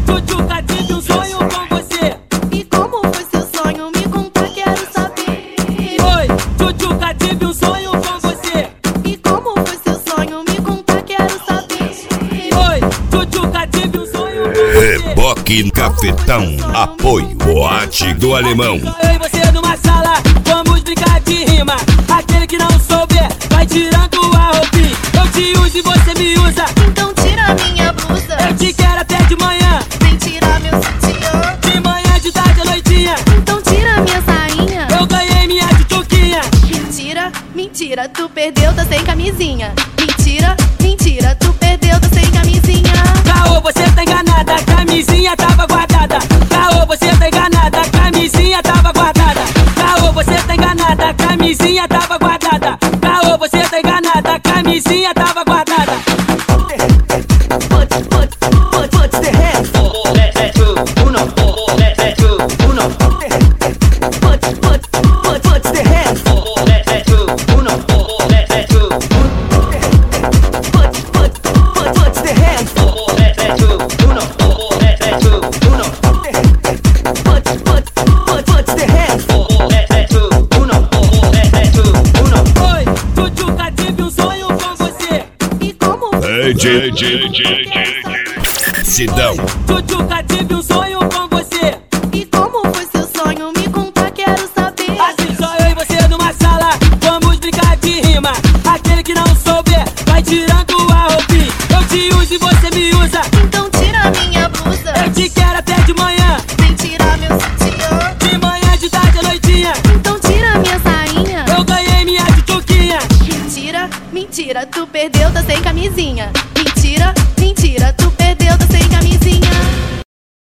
Tchutchuca, tive um sonho com você. E como foi seu sonho? Me conta, quero saber. Oi, Tchutchuca, tive um sonho com você. E como foi seu sonho? Me conta, quero saber. Oi, Tchutchuca, tive um sonho com você. Reboque Cafetão, apoio Boate do Alemão. Eu e você numa sala, vamos brincar de rima. Aquele que não souber, vai tirando a roupinha. Eu te uso e você me usa. Então tira minha blusa. Eu te quero até de manhã. Vem tirar meu sutiã. De manhã, de tarde, à noitinha. Então tira minha sainha. Eu ganhei minha tchutchuquinha. Mentira, mentira, tu perdeu, tá sem camisinha. Mentira, mentira, tu perdeu, tá sem camisinha. Caô, você tá enganada, a camisinha tava guardada. Caô, você tá enganada, a camisinha tava guardada. Caô, você tá enganada, a camisinha tava guardada. Caô, você tá enganada, a camisinha tava guardada. Put the hands. Uno, uno. Put the hands. Uno, Put the hands. Put the hands. Oi, Tchutchuca, tive um sonho com você. E como foi Sidão. Tchutchuca, tive um sonho com